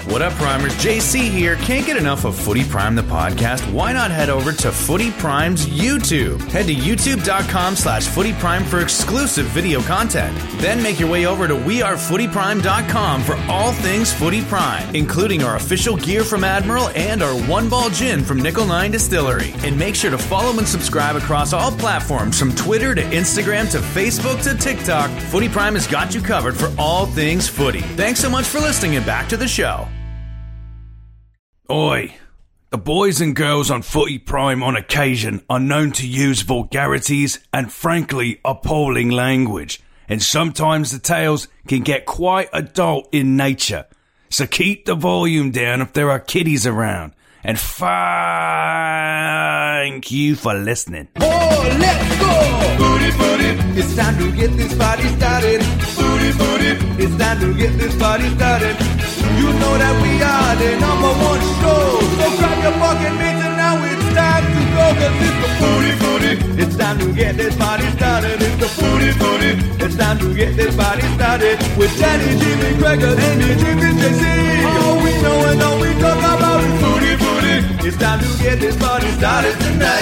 What up, Primers? JC here. Can't get enough of Footy Prime, the podcast? Why not head over to Footy Prime's YouTube? Head to youtube.com/Footy Prime for exclusive video content. Then make your way over to wearefootyprime.com for all things Footy Prime, including our official gear from Admiral and our One Ball Gin from Nickel 9 Distillery. And make sure to follow and subscribe across all platforms from Twitter to Instagram to Facebook to TikTok. Footy Prime has got you covered for all things footy. Thanks so much for listening and back to the show. Oi, the boys and girls on Footy Prime on occasion are known to use vulgarities and frankly appalling language, and sometimes the tales can get quite adult in nature. So keep the volume down if there are kiddies around, and thank you for listening. Oh, let's go! Footy, footy, it's time to get this party started. Footy, footy, it's time to get this party started. You know that we are the number one show. So grab your fucking mitts and now it's time to go. Cause it's the Footy Footy. It's time to get this party started. It's the Footy Footy. It's time to get this party started. With Danny, Jimmy, Gregor, Andy, Jimmy, JC. All we know and all we talk about is Footy Footy. It's time to get this party started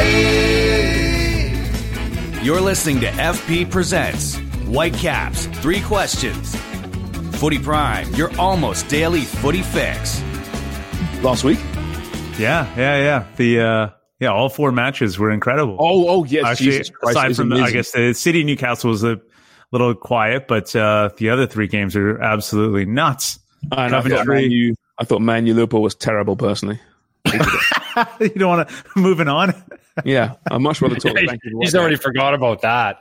tonight. You're listening to FP Presents Whitecaps, 3 questions. Footy Prime, your almost daily footy fix. Last week? Yeah. All 4 matches were incredible. Oh, yes. Actually, Jesus Christ, aside from, I guess, the City Newcastle was a little quiet, but the other 3 games are absolutely nuts. And I thought Man U Liverpool was terrible, personally. You don't want to moving on? Yeah, I'd much rather talk about He's already forgot about that.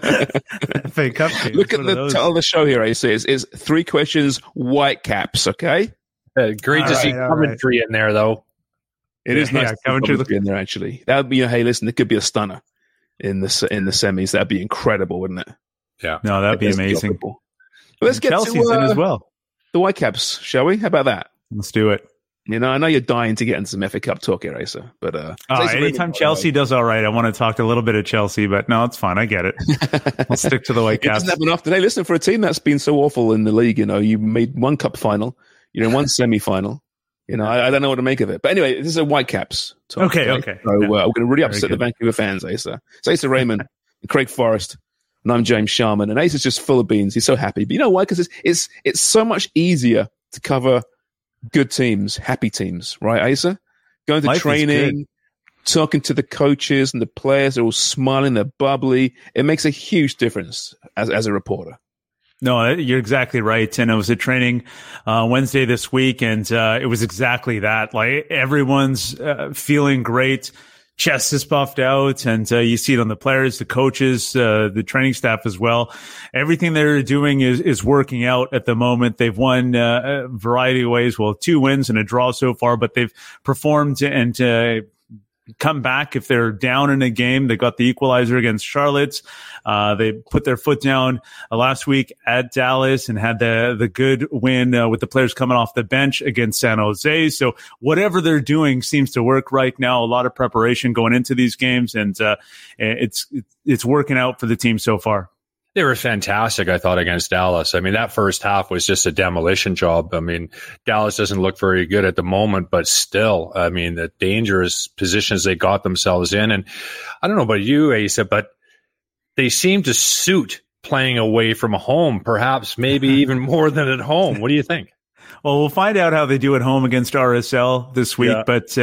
FA Cup game. Look at the title of the show here, AC. It's 3 questions, Whitecaps, okay? Great to see Coventry in there, though. It is nice to see Coventry in there, actually. That would be, hey, listen, it could be a stunner in the semis. That'd be incredible, wouldn't it? Yeah. No, that'd be amazing. Let's get Chelsea's in as well. The Whitecaps, shall we? How about that? Let's do it. You know, I know you're dying to get into some FA Cup talk here, Asa, but anytime Chelsea does all right, I want to talk a little bit of Chelsea, but no, it's fine. I get it. We'll stick to the Whitecaps. It doesn't happen enough today. Listen, for a team that's been so awful in the league, you know, you made 1 cup final, you're in 1 semi-final. You know, I don't know what to make of it. But anyway, this is a Whitecaps talk. Okay. So we're going to really upset the Vancouver fans, Asa. It's Asa Raymond and Craig Forrest, and I'm James Sharman. And Asa's just full of beans. He's so happy. But you know why? Because it's so much easier to cover good teams, happy teams, right, Asa? Going to Life training, talking to the coaches and the players, they're all smiling, they're bubbly. It makes a huge difference as a reporter. No, you're exactly right. And it was a training Wednesday this week, and it was exactly that. Like, everyone's feeling great. Chest is puffed out, and you see it on the players, the coaches, the training staff as well. Everything they're doing is working out at the moment. They've won a variety of ways. Well, 2 wins and a draw so far, but they've performed and come back if they're down in a game. They got the equalizer against Charlotte. They put their foot down last week at Dallas and had the good win with the players coming off the bench against San Jose. So whatever they're doing seems to work right now. A lot of preparation going into these games, and it's working out for the team so far. They were fantastic, I thought, against Dallas. I mean, that first half was just a demolition job. I mean, Dallas doesn't look very good at the moment, but still, I mean, the dangerous positions they got themselves in. And I don't know about you, Asa, but they seem to suit playing away from home, perhaps maybe even more than at home. What do you think? Well, we'll find out how they do at home against RSL this week. Yeah. But,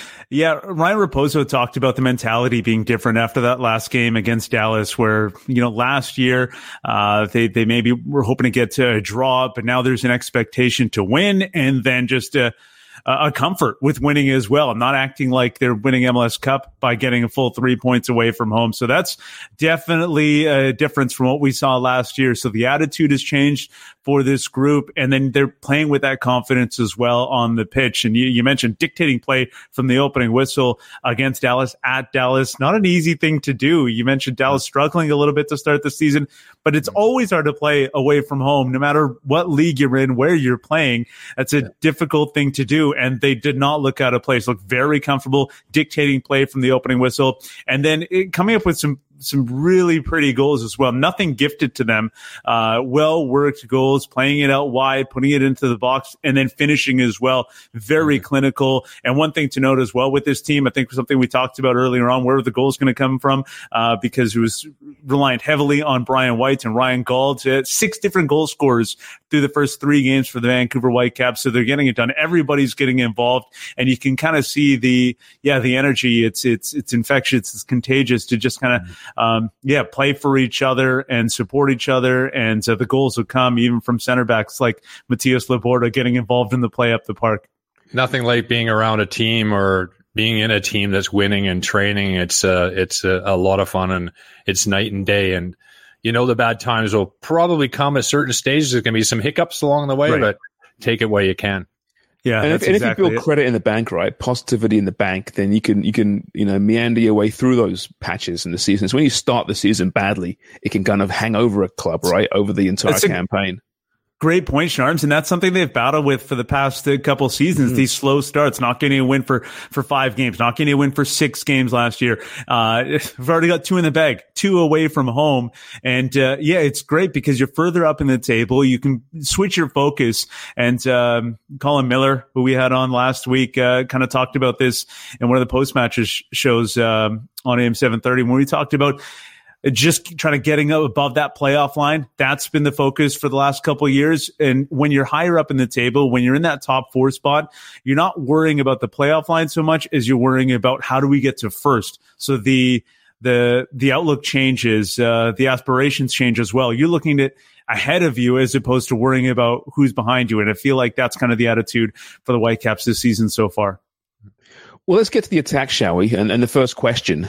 Ryan Raposo talked about the mentality being different after that last game against Dallas, where, you know, last year, they maybe were hoping to get to a draw, but now there's an expectation to win, and then just a comfort with winning as well, not acting like they're winning MLS Cup by getting a full 3 points away from home. So that's definitely a difference from what we saw last year. So the attitude has changed for this group, and then they're playing with that confidence as well on the pitch. And you mentioned dictating play from the opening whistle against Dallas at Dallas. Not an easy thing to do. You mentioned Dallas struggling a little bit to start the season, but it's always hard to play away from home, no matter what league you're in, where you're playing. That's a difficult thing to do. And they did not look out of place, looked very comfortable dictating play from the opening whistle. And then coming up with some some really pretty goals as well. Nothing gifted to them. Well worked goals, playing it out wide, putting it into the box, and then finishing as well. Very clinical. And one thing to note as well with this team, I think something we talked about earlier on, where are the goals going to come from? Because it was reliant heavily on Brian White and Ryan Gauld. 6 different goal scorers through the first 3 games for the Vancouver Whitecaps. So they're getting it done. Everybody's getting involved, and you can kind of see the energy. It's infectious. It's contagious to just kind of, play for each other and support each other. And the goals will come even from center backs like Matias Laborda getting involved in the play up the park. Nothing like being around a team or being in a team that's winning and training. It's a lot of fun, and it's night and day. And the bad times will probably come at certain stages. There's going to be some hiccups along the way, but take it where you can. Yeah, and if you build credit in the bank, right, positivity in the bank, then you can meander your way through those patches in the season. So when you start the season badly, it can kind of hang over a club, right, over the entire campaign. Great point, Sharms, and that's something they've battled with for the past couple seasons. These slow starts, not getting a win for 5 games, not getting a win for 6 games last year. We've already got 2 in the bag, 2 away from home, and it's great because you're further up in the table. You can switch your focus. And Colin Miller, who we had on last week, kind of talked about this in one of the post-match shows on AM 730 when we talked about just trying to getting up above that playoff line. That's been the focus for the last couple of years. And when you're higher up in the table, when you're in that top 4 spot, you're not worrying about the playoff line so much as you're worrying about how do we get to first. So the outlook changes, the aspirations change as well. You're looking at ahead of you as opposed to worrying about who's behind you. And I feel like that's kind of the attitude for the Whitecaps this season so far. Well, let's get to the attack, shall we? And the first question,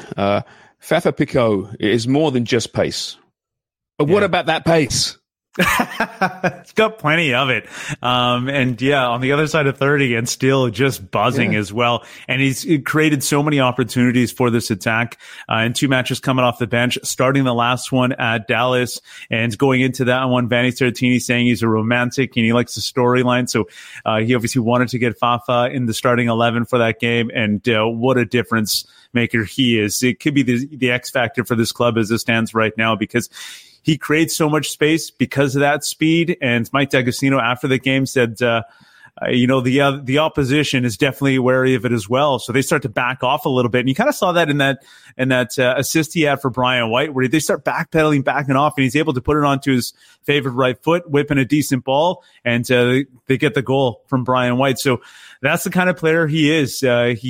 Fafa Picault is more than just pace. But what about that pace? It's got plenty of it. On the other side of 30 and still just buzzing as well. And he's created so many opportunities for this attack in 2 matches coming off the bench, starting the last one at Dallas and going into that one, Vanni Sartini saying he's a romantic and he likes the storyline. So he obviously wanted to get Fafa in the starting 11 for that game. And what a difference maker he is. It could be the X factor for this club as it stands right now, because he creates so much space because of that speed. And Mike D'Agostino after the game said, the opposition is definitely wary of it as well. So they start to back off a little bit. And you kind of saw that in that assist he had for Brian White, where they start backpedaling, backing off, and he's able to put it onto his favored right foot, whipping a decent ball, and they get the goal from Brian White. So that's the kind of player he is.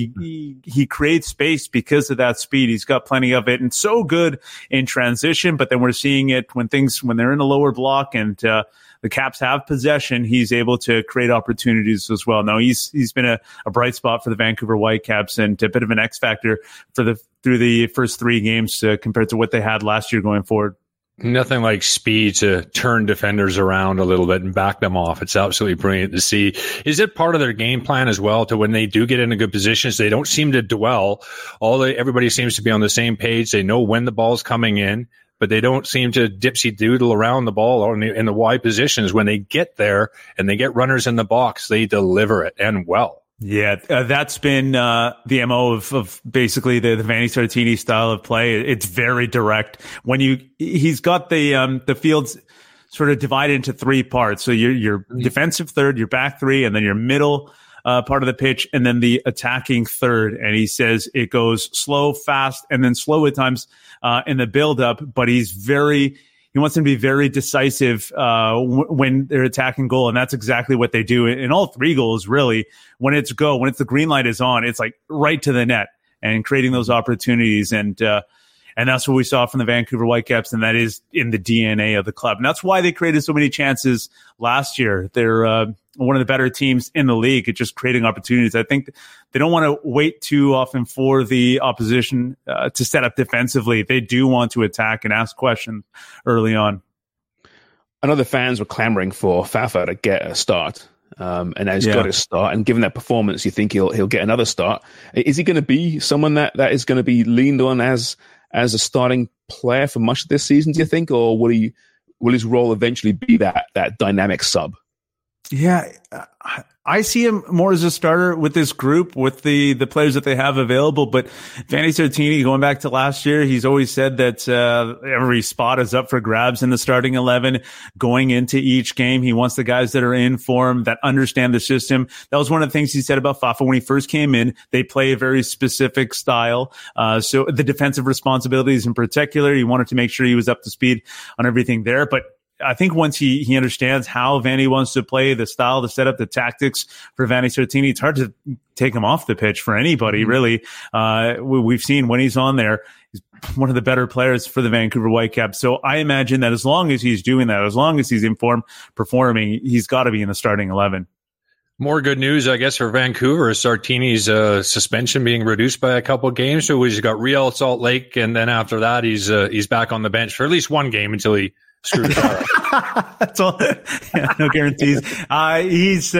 He creates space because of that speed. He's got plenty of it and so good in transition. But then we're seeing it when they're in a lower block and the Caps have possession, he's able to create opportunities as well. Now he's been a bright spot for the Vancouver Whitecaps and a bit of an X factor through the first 3 games compared to what they had last year going forward. Nothing like speed to turn defenders around a little bit and back them off. It's absolutely brilliant to see. Is it part of their game plan as well to when they do get into good positions, they don't seem to dwell. Everybody seems to be on the same page. They know when the ball's coming in, but they don't seem to dipsy doodle around the ball or in the wide positions. When they get there and they get runners in the box, they deliver it, and well. Yeah, that's been the MO of basically the Vanni Sartini style of play. It's very direct. He's got the fields sort of divided into 3 parts. So your defensive third, your back 3, and then your middle part of the pitch, and then the attacking third. And he says it goes slow, fast, and then slow at times in the build-up. But he wants them to be very decisive when they're attacking goal, and that's exactly what they do in all 3 goals. Really, when it's the green light is on, it's like right to the net and creating those opportunities. And that's what we saw from the Vancouver Whitecaps, and that is in the DNA of the club. And that's why they created so many chances last year. They're one of the better teams in the league at just creating opportunities. I think they don't want to wait too often for the opposition to set up defensively. They do want to attack and ask questions early on. I know the fans were clamoring for Fafa to get a start. And now he's got his start, and given that performance, you think he'll get another start. Is he going to be someone that is going to be leaned on as a starting player for much of this season, do you think, or will his role eventually be that dynamic sub? Yeah, I see him more as a starter with this group, with the players that they have available. But Vanni Sartini, going back to last year, he's always said that every spot is up for grabs in the starting 11 going into each game. He wants the guys that are in form, that understand the system. That was one of the things he said about Fafa when he first came in. They play a very specific style. So the defensive responsibilities in particular, he wanted to make sure he was up to speed on everything there. But I think once he understands how Vanni wants to play, the style, the setup, the tactics for Vanni Sartini, it's hard to take him off the pitch for anybody, really. We've seen when he's on there, he's one of the better players for the Vancouver Whitecaps. So I imagine that as long as he's doing that, as long as he's in form, performing, he's got to be in the starting 11. More good news, I guess, for Vancouver is Sartini's suspension being reduced by a couple of games. So he's got Real Salt Lake, and then after that, he's back on the bench for at least one game until he screwed it up. That's all. Yeah, no guarantees. He's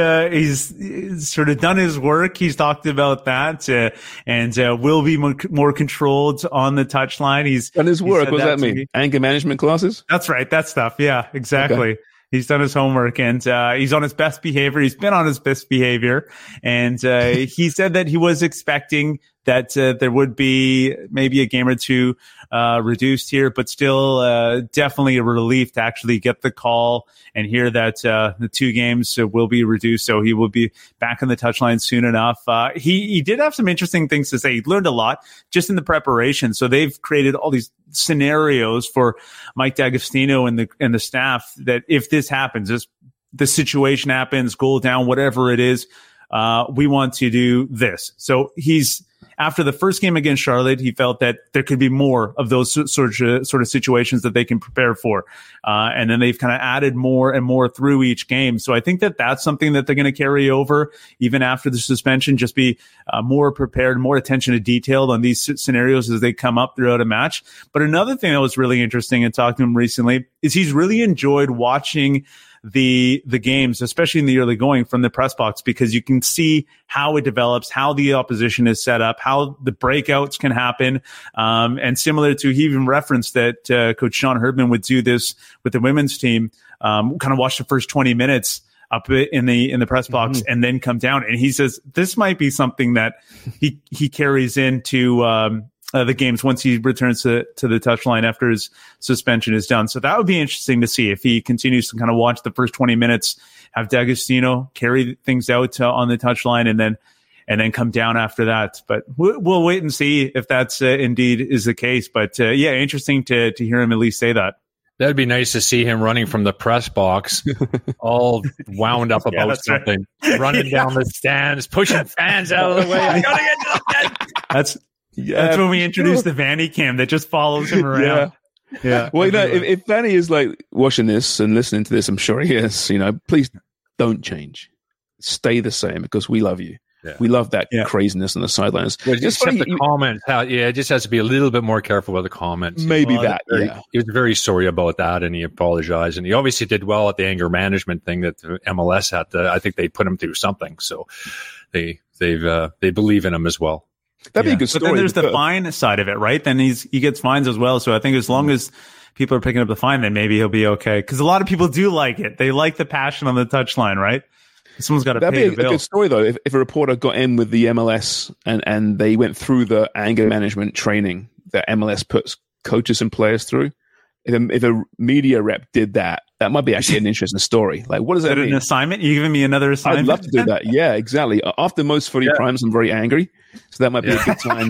sort of done his work. He's talked about that, and will be more controlled on the touchline. He's done his work. What does that mean? Anger management classes? That's right. That stuff. Yeah, exactly. Okay. He's done his homework, and he's on his best behavior. He's been on his best behavior, and he said that he was expecting that there would be maybe a game or two reduced here, but still definitely a relief to actually get the call and hear that the 2 games will be reduced. So he will be back on the touchline soon enough. He did have some interesting things to say. He learned a lot just in the preparation. So they've created all these scenarios for Mike D'Agostino and the staff that if this happens, the situation happens, goal down, whatever it is, we want to do this. So after the first game against Charlotte, he felt that there could be more of those sort of situations that they can prepare for. And then they've kind of added more and more through each game. So I think that that's something that they're going to carry over even after the suspension, just be more prepared, more attention to detail on these scenarios as they come up throughout a match. But another thing that was really interesting in talking to him recently is he's really enjoyed watching the games, especially in the early going from the press box, because you can see how it develops, how the opposition is set up, how the breakouts can happen. And similar to, he even referenced that Coach Sean Herdman would do this with the women's team, kind of watch the first 20 minutes up in the press box and then come down. And he says this might be something that he carries into the games once he returns to the touchline after his suspension is done. So that would be interesting to see if he continues to kind of watch the first 20 minutes, have D'Agostino carry things out on the touchline, and then come down after that. But we'll wait and see if that's indeed is the case. But yeah, interesting to hear him at least say that. That'd be nice to see him running from the press box, all wound up about something, right. Running down the stands, pushing fans out of the way. I gotta get to the stand. That's when we introduced the Vanni cam that just follows him around. Yeah. Well, if Vanni is like watching this and listening to this, I'm sure he is. Please don't change. Stay the same because we love you. Yeah. We love that craziness on the sidelines. Well, just the comments. It just has to be a little bit more careful with the comments. Maybe He was very sorry about that, and he apologized. And he obviously did well at the anger management thing that the MLS had to. I think they put him through something, so they believe in him as well. That'd be a good story. But then there's the fine side of it, right? Then he gets fines as well. So I think as long as people are picking up the fine, then maybe he'll be okay. Because a lot of people do like it. They like the passion on the touchline, right? Someone's got to pay the bill. That'd be a good story, though, if a reporter got in with the MLS and they went through the anger management training that MLS puts coaches and players through. If a media rep did that, that might be actually an interesting story. Like, what does that mean? An assignment? You giving me another assignment? I'd love to do that. Yeah, exactly. After most footy primes, I'm very angry, so that might be a good time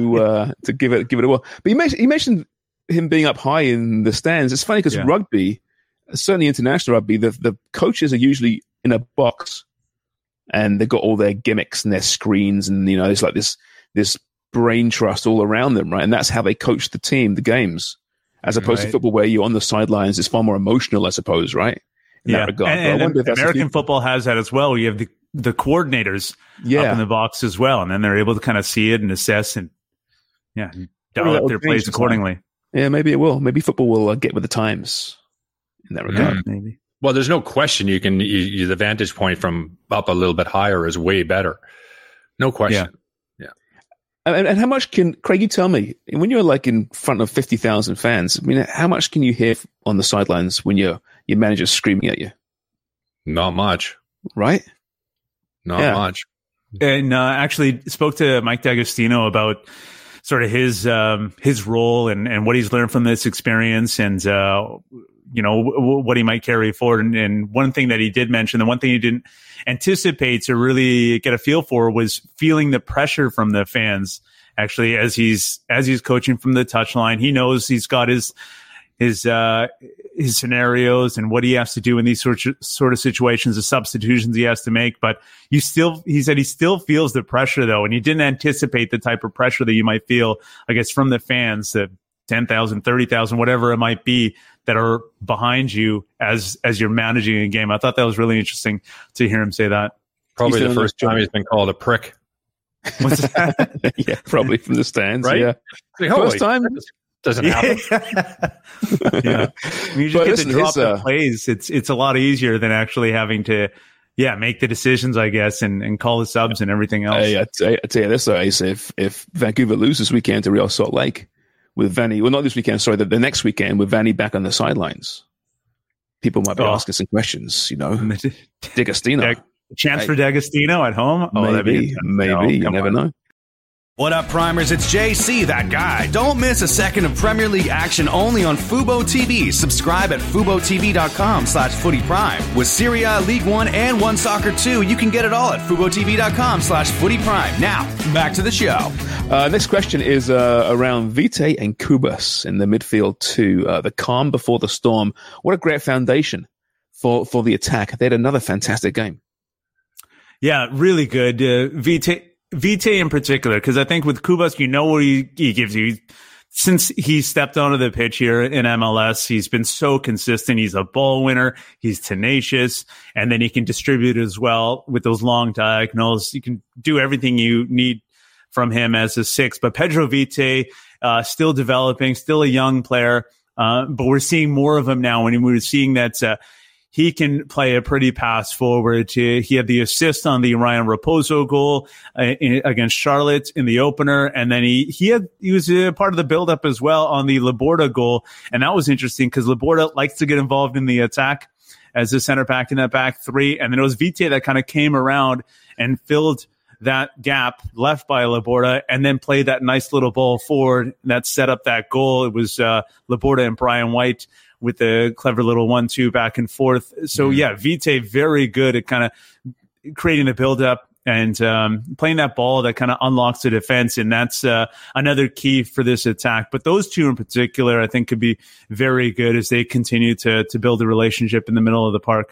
to give it a whirl. But you mentioned him being up high in the stands. It's funny because rugby, certainly international rugby, the coaches are usually in a box, and they've got all their gimmicks and their screens, and it's like this brain trust all around them, right? And that's how they coach the team, the games. As opposed to football, where you're on the sidelines, it's far more emotional, I suppose, right? In that regard. And American football has that as well. You have the coordinators up in the box as well, and then they're able to kind of see it and assess and dial up their plays accordingly. Yeah, maybe it will. Maybe football will get with the times in that regard. Maybe. Well, there's no question the vantage point from up a little bit higher is way better. No question. Yeah. And how much can, Craig, you tell me, when you're like in front of 50,000 fans, I mean, how much can you hear on the sidelines when your manager's screaming at you? Not much. right? Not much. And actually spoke to Mike D'Agostino about sort of his role and what he's learned from this experience, and what he might carry forward. And one thing that he did mention, the one thing he didn't anticipate to really get a feel for, was feeling the pressure from the fans. Actually, as he's coaching from the touchline, he knows he's got his scenarios and what he has to do in these sort of situations, the substitutions he has to make. But he said he still feels the pressure though. And he didn't anticipate the type of pressure that you might feel, I guess, from the fans, the 10,000, 30,000, whatever it might be, that are behind you as you're managing a game. I thought that was really interesting to hear him say that. Probably the first time he's been called a prick. What's that? Yeah, probably from the stands. Right? Yeah. First time. Doesn't happen. Yeah. When you just get to drop the plays, it's a lot easier than actually having to, make the decisions, I guess, and call the subs and everything else. I tell you this, though, Ace, if Vancouver loses this weekend to Real Salt Lake with Vanny, well, not this weekend, sorry, the next weekend with Vanny back on the sidelines, people might be asking some questions, D'Agostino. Chance for D'Agostino at home? Maybe. You never know. What up, Primers? It's JC, that guy. Don't miss a second of Premier League action only on Fubo TV. Subscribe at FuboTV.com/FootyPrime. With Serie A, League One, and One Soccer 2, you can get it all at FuboTV.com/FootyPrime. Now, back to the show. Next question is around Vite and Kubas in the midfield too. The calm before the storm. What a great foundation for the attack. They had another fantastic game. Yeah, really good. Vite in particular, because I think with Kubas, what he gives you. Since he stepped onto the pitch here in MLS, he's been so consistent. He's a ball winner. He's tenacious. And then he can distribute as well with those long diagonals. You can do everything you need from him as a six. But Pedro Vite, still developing, still a young player. But we're seeing more of him now. When we're seeing that he can play a pretty pass forward. He had the assist on the Ryan Raposo goal against Charlotte in the opener. And then he was a part of the buildup as well on the Laborda goal. And that was interesting because Laborda likes to get involved in the attack as a center back in that back three. And then it was Vite that kind of came around and filled that gap left by Laborda and then played that nice little ball forward that set up that goal. It was Laborda and Brian White with the clever little 1-2 back and forth. So Vite very good at kind of creating the build-up and playing that ball that kind of unlocks the defense. And that's another key for this attack. But those two in particular, I think, could be very good as they continue to build a relationship in the middle of the park.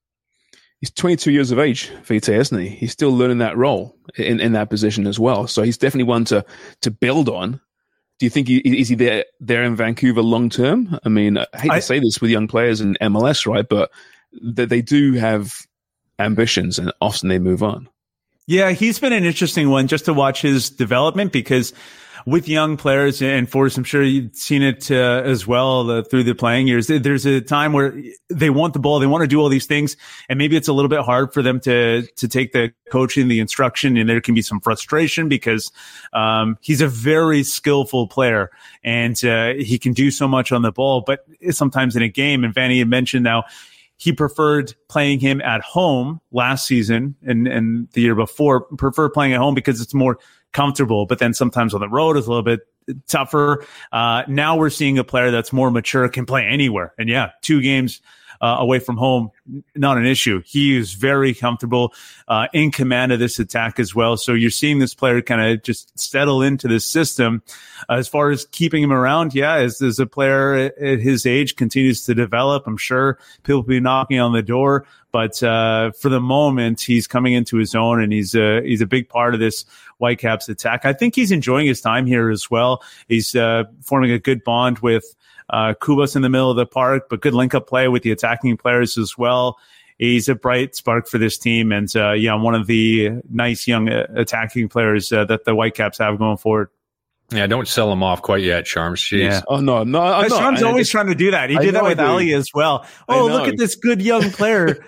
He's 22 years of age, Vite, isn't he? He's still learning that role in that position as well. So he's definitely one to build on. Do you think is he there in Vancouver long term? I mean, I hate to say this with young players in MLS, right? But they do have ambitions, and often they move on. Yeah, he's been an interesting one just to watch his development because with young players, and Forrest, I'm sure you've seen it as well through the playing years. There's a time where they want the ball, they want to do all these things, and maybe it's a little bit hard for them to take the coaching, the instruction, and there can be some frustration because he's a very skillful player and he can do so much on the ball. But sometimes in a game, and Vanny had mentioned now, he preferred playing him at home last season and the year before, preferred playing at home because it's more comfortable, but then sometimes on the road is a little bit tougher. Now we're seeing a player that's more mature, can play anywhere. And 2 games away from home, not an issue. He is very comfortable in command of this attack as well. So you're seeing this player kind of just settle into this system. As far as keeping him around, as a player at his age continues to develop, I'm sure people will be knocking on the door. But for the moment, he's coming into his own, and he's a big part of this Whitecaps attack. I think he's enjoying his time here as well. He's forming a good bond with Kubas in the middle of the park, but good link-up play with the attacking players as well. He's a bright spark for this team, and one of the nice young attacking players that the Whitecaps have going forward. Yeah, don't sell him off quite yet, Sharms. Jeez. Yeah. Oh, no. Sharms always trying to do that. He did that with Ali as well. Oh, look at this good young player.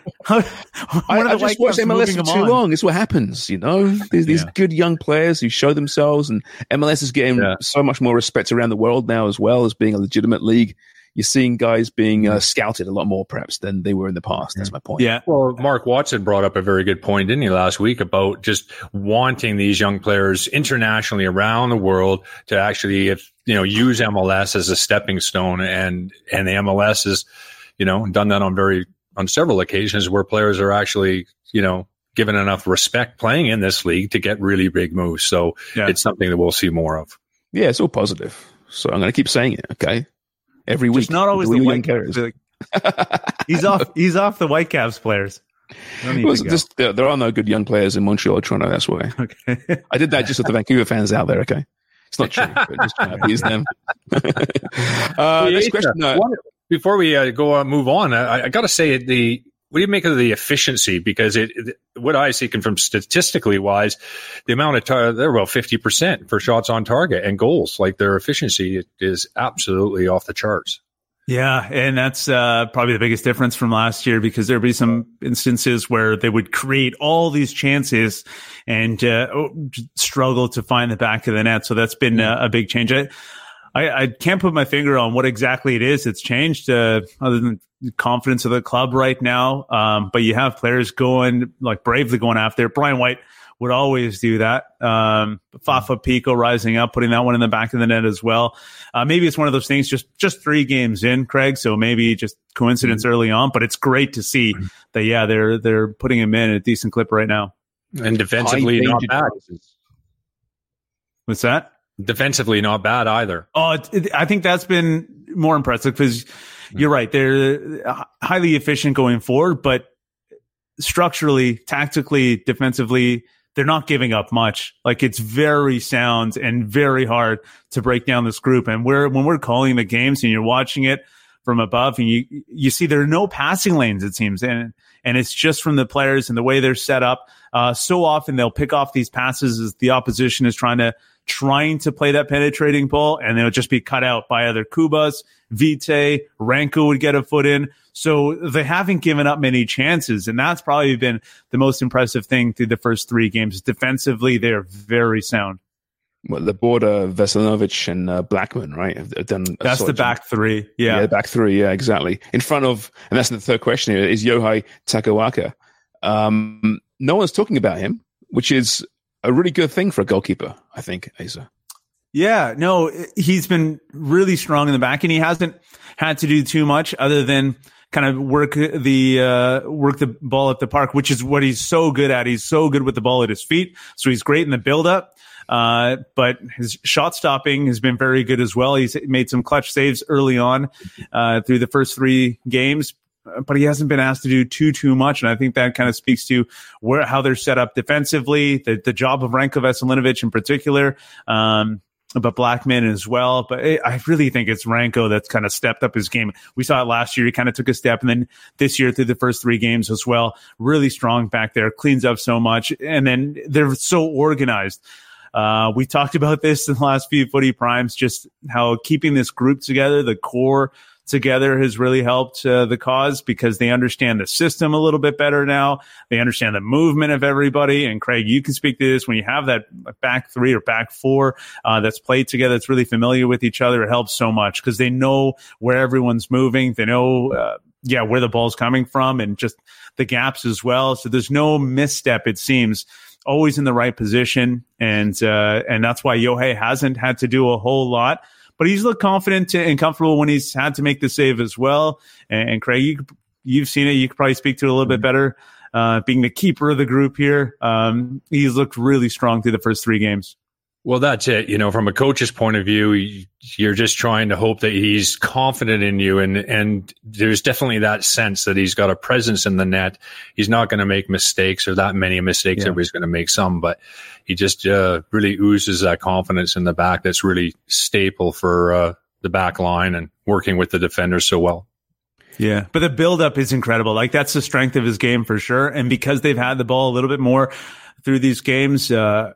I just watched MLS for too long. It's what happens, These good young players who show themselves, and MLS is getting so much more respect around the world now as well as being a legitimate league. you're seeing guys being scouted a lot more, perhaps, than they were in the past. That's my point. Yeah. Well, Mark Watson brought up a very good point, didn't he, last week about just wanting these young players internationally around the world to actually, use MLS as a stepping stone, and the MLS has, done that on several occasions where players are actually, given enough respect playing in this league to get really big moves. So it's something that we'll see more of. Yeah, it's all positive. So I'm going to keep saying it. Okay. Every week. Just not always the Whitecaps. He's off the Whitecaps players. There are no good young players in Montreal or Toronto. That's why. Okay. I did that just with the Vancouver fans out there. Okay. It's not true, but just trying to appease them. Next question. Before we move on, I got to say, what do you make of the efficiency? Because what I see from statistically wise, the amount of they're about 50% for shots on target and goals. Like, their efficiency is absolutely off the charts. Yeah, and that's probably the biggest difference from last year, because there'd be some instances where they would create all these chances and struggle to find the back of the net. So that's been a big change. I can't put my finger on what exactly it is that's changed, other than confidence of the club right now. But you have players bravely going after it. Brian White would always do that. Fafa Pico rising up, putting that one in the back of the net as well. Maybe it's one of those things, just 3 games in, Craig. So maybe just coincidence early on, but it's great to see that, they're putting him in at a decent clip right now. And defensively, not bad. What's that? Defensively, not bad either. Oh, I think that's been more impressive, because you're right. They're highly efficient going forward, but structurally, tactically, defensively, they're not giving up much. Like, it's very sound and very hard to break down this group. And when we're calling the games and you're watching it from above, and you see there are no passing lanes, it seems. And it's just from the players and the way they're set up. So often they'll pick off these passes as the opposition is trying to play that penetrating ball, and they'll just be cut out by either Kubas, Vite, Ranko would get a foot in. So they haven't given up many chances, and that's probably been the most impressive thing through the first 3 games. Defensively, they're very sound. Well, Laborda, Veselinovic, and Blackman, right? Have done. That's the back 3. Yeah, back 3. Yeah, exactly. In front of, and that's the third question here, is Yohei Takawaka. No one's talking about him, which is a really good thing for a goalkeeper, I think, Asa. Yeah, no, he's been really strong in the back, and he hasn't had to do too much other than kind of work the ball at the park, which is what he's so good at. He's so good with the ball at his feet, so he's great in the build-up. But his shot stopping has been very good as well. He's made some clutch saves early on through the first 3 games. But he hasn't been asked to do too much, and I think that kind of speaks to how they're set up defensively, the job of Ranko Veselinovic in particular, but Blackman as well. But I really think it's Ranko that's kind of stepped up his game. We saw it last year; he kind of took a step, and then this year through the first 3 games as well, really strong back there, cleans up so much, and then they're so organized. We talked about this in the last few Footy Primes, just how keeping this group together, the core together, has really helped the cause, because they understand the system a little bit better now. They understand the movement of everybody. And Craig, you can speak to this. When you have that back 3 or back 4 that's played together, that's really familiar with each other, it helps so much, because they know where everyone's moving. They know where the ball's coming from, and just the gaps as well. So there's no misstep, it seems. Always in the right position. And that's why Yohei hasn't had to do a whole lot. But he's looked confident and comfortable when he's had to make the save as well. And Craig, you've seen it. You could probably speak to it a little bit better. Being the keeper of the group here, he's looked really strong through the first 3 games. Well, that's it. From a coach's point of view, you're just trying to hope that he's confident in you. And there's definitely that sense that he's got a presence in the net. He's not going to make mistakes, or that many mistakes. Everybody's going to make some, but he just really oozes that confidence in the back. That's really staple for the back line and working with the defenders so well. Yeah, but the buildup is incredible. Like, that's the strength of his game for sure. And because they've had the ball a little bit more through these games, the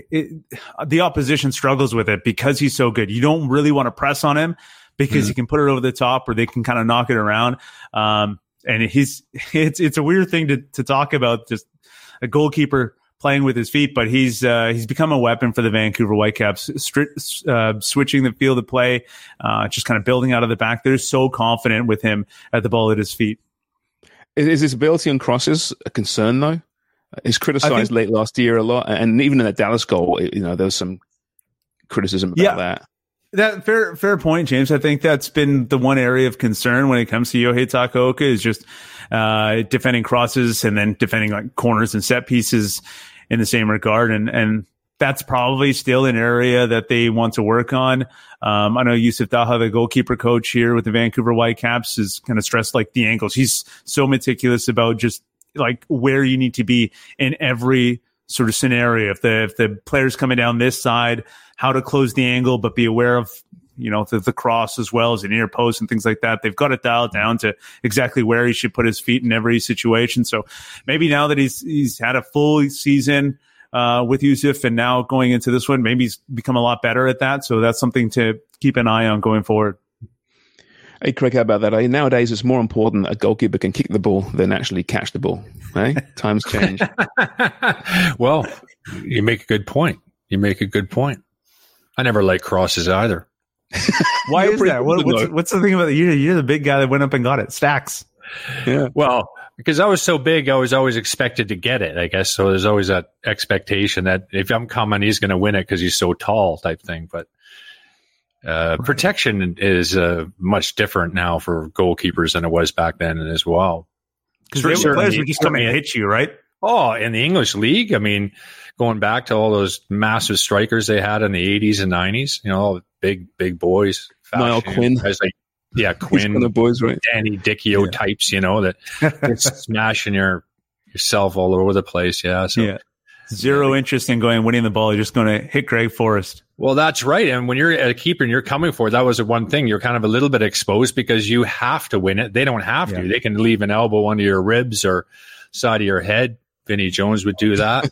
opposition struggles with it because he's so good. You don't really want to press on him because he can put it over the top, or they can kind of knock it around. And it's a weird thing to talk about, just a goalkeeper playing with his feet, but he's become a weapon for the Vancouver Whitecaps, switching the field of play, just kind of building out of the back. They're so confident with him at the ball at his feet. Is his ability on crosses a concern, though? He's criticized late last year a lot, and even in that Dallas goal, there was some criticism about that. That fair point, James. I think that's been the one area of concern when it comes to Yohei Takaoka is just defending crosses and then defending like corners and set pieces in the same regard, and that's probably still an area that they want to work on. I know Yusuf Daha, the goalkeeper coach here with the Vancouver Whitecaps, is kind of stressed like the angles. He's so meticulous about just like where you need to be in every sort of scenario. If the player's coming down this side, how to close the angle, but be aware of, the cross as well as an near post and things like that. They've got it dialed down to exactly where he should put his feet in every situation. So maybe now that he's had a full season with Yusuf and now going into this one, maybe he's become a lot better at that. So that's something to keep an eye on going forward. Hey, Craig, how about that? Nowadays, it's more important that a goalkeeper can kick the ball than actually catch the ball. Hey? Times change. Well, you make a good point. I never liked crosses either. Why is that? What's the thing about you're the big guy that went up and got it? Stacks. Yeah. Well, because I was so big, I was always expected to get it, I guess. So there's always that expectation that if I'm coming, he's going to win it because he's so tall type thing. But protection is much different now for goalkeepers than it was back then as well. Because the players would just come and hit you, right? Oh, in the English league, I mean, going back to all those massive strikers they had in the 80s and 90s, all big boys. Niall Quinn. Quinn. The boys, right? Danny Dicchio types, that smashing yourself all over the place. Yeah. So, zero interest in winning the ball. You're just going to hit Greg Forrest. Well, that's right. And when you're a keeper and you're coming for it, that was the one thing. You're kind of a little bit exposed because you have to win it. They don't have to. They can leave an elbow under your ribs or side of your head. Vinnie Jones would do that.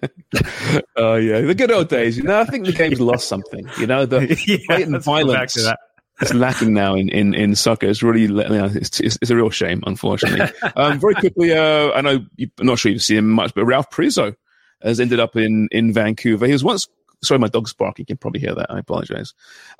Oh, yeah. The good old days. I think the game's lost something. The blatant violence is lacking now in soccer. It's really, it's a real shame, unfortunately. Very quickly, I know I'm not sure you've seen him much, but Ralph Prizzo has ended up in Vancouver. He was once, sorry, my dog's barking. You can probably hear that. I apologize.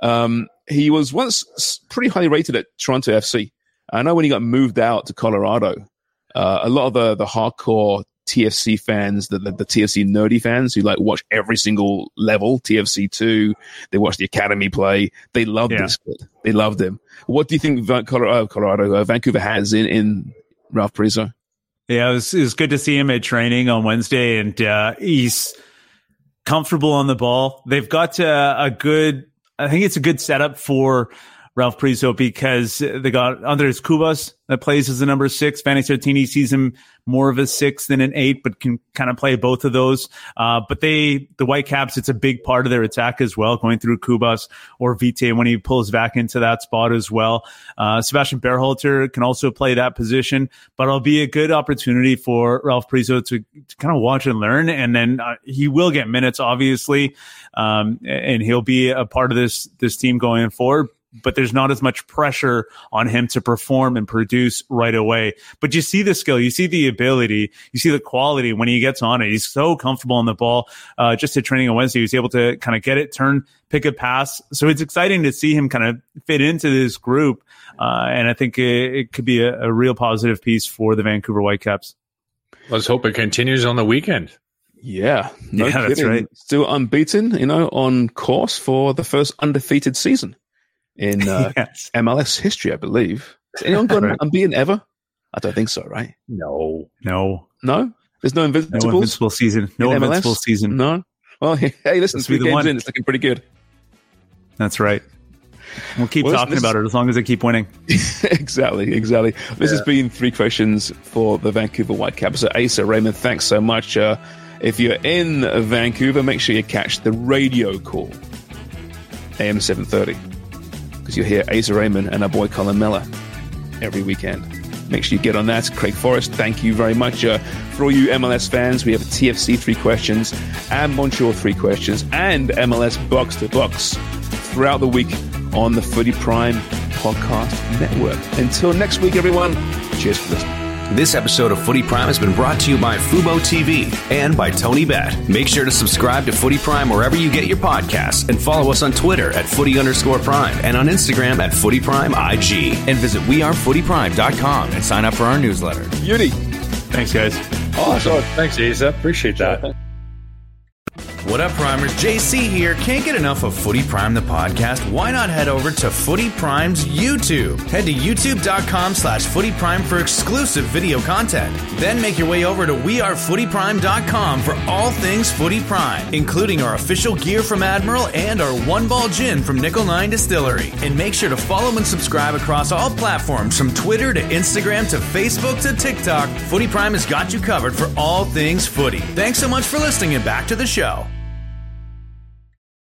He was once pretty highly rated at Toronto FC. I know when he got moved out to Colorado, a lot of the hardcore TFC fans, the TFC nerdy fans who watch every single level, TFC 2, they watch the academy play. They loved this kid. They loved him. What do you think Vancouver has in Ralph Prizzo? Yeah, it was good to see him at training on Wednesday, and he's comfortable on the ball. They've got I think it's a good setup for Ralph Prizzo because they got Andres Cubas that plays as the number 6. Vanni Sartini sees him more of a 6 than an 8, but can kind of play both of those. But the Whitecaps, it's a big part of their attack as well, going through Cubas or Vite when he pulls back into that spot as well. Sebastian Berhalter can also play that position, but it'll be a good opportunity for Ralph Prizzo to kind of watch and learn. And then he will get minutes, obviously, and he'll be a part of this team going forward. But there's not as much pressure on him to perform and produce right away. But you see the skill, you see the ability, you see the quality when he gets on it. He's so comfortable on the ball. Just at training on Wednesday, he was able to kind of get it, turn, pick a pass. So it's exciting to see him kind of fit into this group. And I think it could be a real positive piece for the Vancouver Whitecaps. Let's hope it continues on the weekend. Yeah, no kidding. That's right. Still unbeaten, on course for the first undefeated season in MLS history, I believe. Has anyone gone unbeaten ever? I don't think so, right? No. There's no invincible season. No invincible season. No. Well, hey, listen, 3 games in, it's looking pretty good. That's right. We'll keep talking about it as long as they keep winning. Exactly. This has been 3 questions for the Vancouver Whitecaps. So, Asa, Raymond, thanks so much. If you're in Vancouver, make sure you catch the radio call, AM 730. Because you'll hear Asa Raymond and our boy Colin Miller every weekend. Make sure you get on that. Craig Forrest, thank you very much. For all you MLS fans, we have TFC 3 questions and Montreal 3 questions and MLS Box to Box throughout the week on the Footy Prime Podcast Network. Until next week, everyone, cheers for listening. This episode of Footy Prime has been brought to you by Fubo TV and by Tony Bet. Make sure to subscribe to Footy Prime wherever you get your podcasts and follow us on Twitter at @footy_prime and on Instagram at FootyPrimeIG. And visit wearefootyprime.com and sign up for our newsletter. Beauty. Thanks, guys. Awesome. Thanks, Asa. Appreciate that. What up, Primers? JC here. Can't get enough of Footy Prime, the podcast? Why not head over to Footy Prime's YouTube? Head to youtube.com/Footy Prime for exclusive video content. Then make your way over to wearefootyprime.com for all things Footy Prime, including our official gear from Admiral and our One Ball Gin from Nickel 9 Distillery. And make sure to follow and subscribe across all platforms from Twitter to Instagram to Facebook to TikTok. Footy Prime has got you covered for all things footy. Thanks so much for listening and back to the show.